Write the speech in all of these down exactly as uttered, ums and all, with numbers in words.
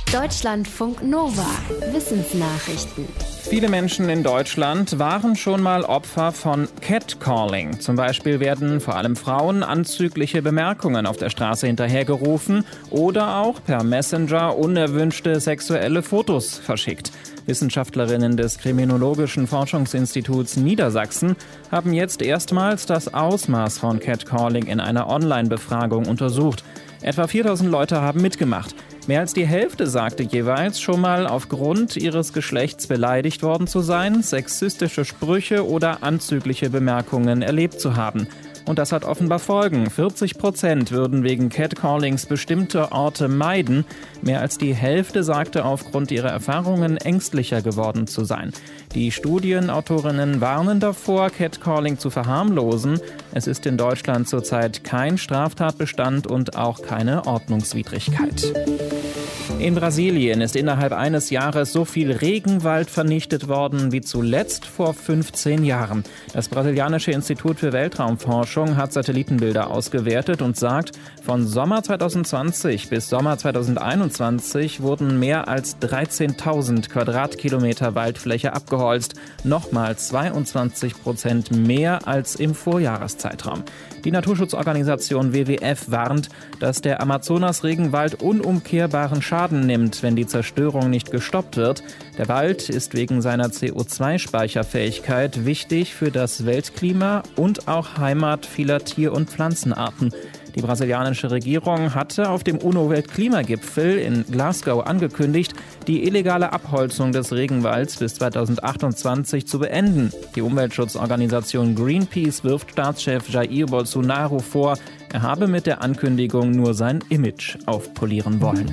Deutschlandfunk Nova. Wissensnachrichten. Viele Menschen in Deutschland waren schon mal Opfer von Catcalling. Zum Beispiel werden vor allem Frauen anzügliche Bemerkungen auf der Straße hinterhergerufen oder auch per Messenger unerwünschte sexuelle Fotos verschickt. Wissenschaftlerinnen des Kriminologischen Forschungsinstituts Niedersachsen haben jetzt erstmals das Ausmaß von Catcalling in einer Online-Befragung untersucht. Etwa viertausend Leute haben mitgemacht. Mehr als die Hälfte sagte jeweils, schon mal aufgrund ihres Geschlechts beleidigt worden zu sein, sexistische Sprüche oder anzügliche Bemerkungen erlebt zu haben. Und das hat offenbar Folgen. vierzig Prozent würden wegen Catcallings bestimmte Orte meiden. Mehr als die Hälfte sagte, aufgrund ihrer Erfahrungen ängstlicher geworden zu sein. Die Studienautorinnen warnen davor, Catcalling zu verharmlosen. Es ist in Deutschland zurzeit kein Straftatbestand und auch keine Ordnungswidrigkeit. In Brasilien ist innerhalb eines Jahres so viel Regenwald vernichtet worden wie zuletzt vor fünfzehn Jahren. Das brasilianische Institut für Weltraumforschung hat Satellitenbilder ausgewertet und sagt, von Sommer zweitausendzwanzig bis Sommer zweitausendeinundzwanzig wurden mehr als dreizehntausend Quadratkilometer Waldfläche abgeholzt, nochmal zweiundzwanzig Prozent mehr als im Vorjahreszeitraum. Die Naturschutzorganisation W W F warnt, dass der Amazonas-Regenwald unumkehrbaren Schaden nimmt, wenn die Zerstörung nicht gestoppt wird. Der Wald ist wegen seiner C O zwei Speicherfähigkeit wichtig für das Weltklima und auch Heimat vieler Tier- und Pflanzenarten. Die brasilianische Regierung hatte auf dem UNO-Weltklimagipfel in Glasgow angekündigt, die illegale Abholzung des Regenwalds bis zweitausendachtundzwanzig zu beenden. Die Umweltschutzorganisation Greenpeace wirft Staatschef Jair Bolsonaro vor, er habe mit der Ankündigung nur sein Image aufpolieren wollen.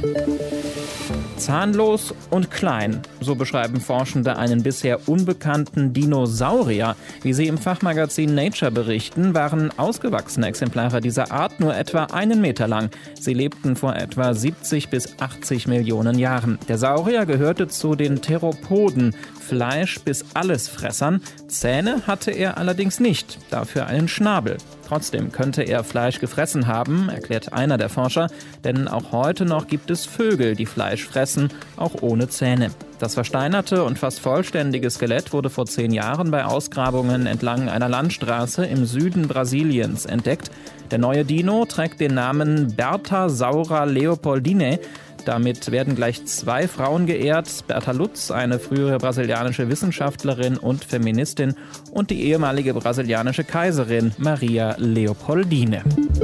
Zahnlos und klein, so beschreiben Forschende einen bisher unbekannten Dinosaurier. Wie sie im Fachmagazin Nature berichten, waren ausgewachsene Exemplare dieser Art nur etwa einen Meter lang. Sie lebten vor etwa siebzig bis achtzig Millionen Jahren. Der Saurier gehörte zu den Theropoden, Fleisch- bis Allesfressern. Zähne hatte er allerdings nicht, dafür einen Schnabel. Trotzdem könnte er Fleisch gefressen haben, erklärt einer der Forscher, denn auch heute noch gibt es Vögel, die Fleisch fressen, auch ohne Zähne. Das versteinerte und fast vollständige Skelett wurde vor zehn Jahren bei Ausgrabungen entlang einer Landstraße im Süden Brasiliens entdeckt. Der neue Dino trägt den Namen Bertha leopoldinae. Damit werden gleich zwei Frauen geehrt, Berta Lutz, eine frühere brasilianische Wissenschaftlerin und Feministin, und die ehemalige brasilianische Kaiserin Maria Leopoldine.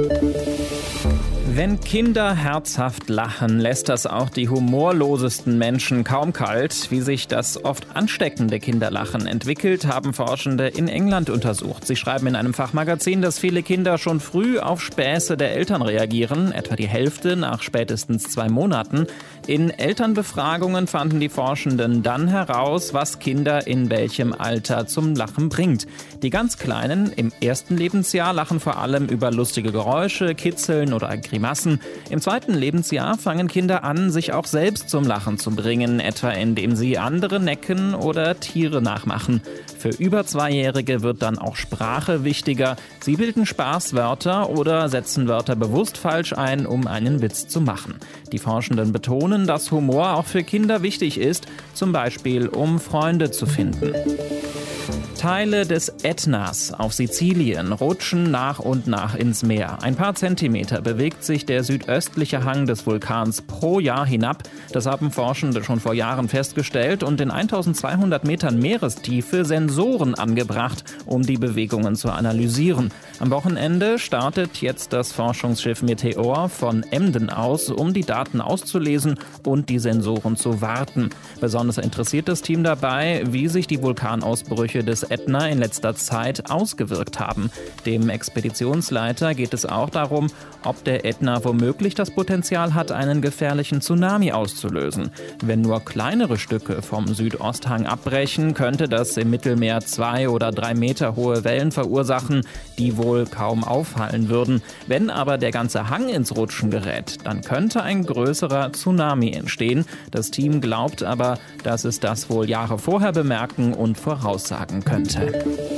Wenn Kinder herzhaft lachen, lässt das auch die humorlosesten Menschen kaum kalt. Wie sich das oft ansteckende Kinderlachen entwickelt, haben Forschende in England untersucht. Sie schreiben in einem Fachmagazin, dass viele Kinder schon früh auf Späße der Eltern reagieren, etwa die Hälfte nach spätestens zwei Monaten. In Elternbefragungen fanden die Forschenden dann heraus, was Kinder in welchem Alter zum Lachen bringt. Die ganz Kleinen im ersten Lebensjahr lachen vor allem über lustige Geräusche, Kitzeln oder Grimassen. Im zweiten Lebensjahr fangen Kinder an, sich auch selbst zum Lachen zu bringen, etwa indem sie andere necken oder Tiere nachmachen. Für über Zweijährige wird dann auch Sprache wichtiger. Sie bilden Spaßwörter oder setzen Wörter bewusst falsch ein, um einen Witz zu machen. Die Forschenden betonen, dass Humor auch für Kinder wichtig ist, zum Beispiel um Freunde zu finden. Teile des Ätnas auf Sizilien rutschen nach und nach ins Meer. Ein paar Zentimeter bewegt sich der südöstliche Hang des Vulkans pro Jahr hinab. Das haben Forschende schon vor Jahren festgestellt und in eintausendzweihundert Metern Meerestiefe Sensoren angebracht, um die Bewegungen zu analysieren. Am Wochenende startet jetzt das Forschungsschiff Meteor von Emden aus, um die Daten auszulesen und die Sensoren zu warten. Besonders interessiert das Team dabei, wie sich die Vulkanausbrüche des Ätna in letzter Zeit ausgewirkt haben. Dem Expeditionsleiter geht es auch darum, ob der Ätna womöglich das Potenzial hat, einen gefährlichen Tsunami auszulösen. Wenn nur kleinere Stücke vom Südosthang abbrechen, könnte das im Mittelmeer zwei oder drei Meter hohe Wellen verursachen, die wohl kaum auffallen würden. Wenn aber der ganze Hang ins Rutschen gerät, dann könnte ein größerer Tsunami entstehen. Das Team glaubt aber, dass es das wohl Jahre vorher bemerken und voraussagen könnte.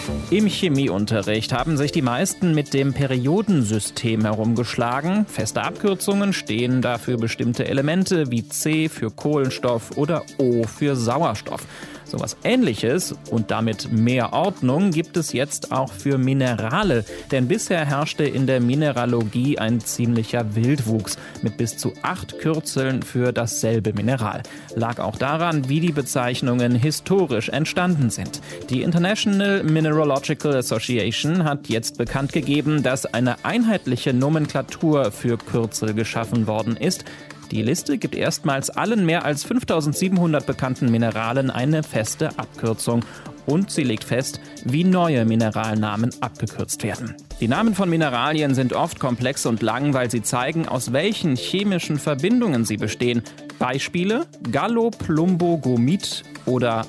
Im Chemieunterricht haben sich die meisten mit dem Periodensystem herumgeschlagen. Feste Abkürzungen stehen dafür bestimmte Elemente wie C für Kohlenstoff oder O für Sauerstoff. So was Ähnliches und damit mehr Ordnung gibt es jetzt auch für Minerale. Denn bisher herrschte in der Mineralogie ein ziemlicher Wildwuchs mit bis zu acht Kürzeln für dasselbe Mineral. Lag auch daran, wie die Bezeichnungen historisch entstanden sind. Die International Mineralogical Association hat jetzt bekannt gegeben, dass eine einheitliche Nomenklatur für Kürzel geschaffen worden ist. Die Liste gibt erstmals allen mehr als fünftausendsiebenhundert bekannten Mineralen eine feste Abkürzung. Und sie legt fest, wie neue Mineralnamen abgekürzt werden. Die Namen von Mineralien sind oft komplex und lang, weil sie zeigen, aus welchen chemischen Verbindungen sie bestehen. Beispiele: Galloplumbogumid oder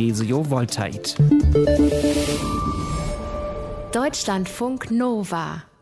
Ammoniumagnesiovoltaid. Deutschlandfunk Nova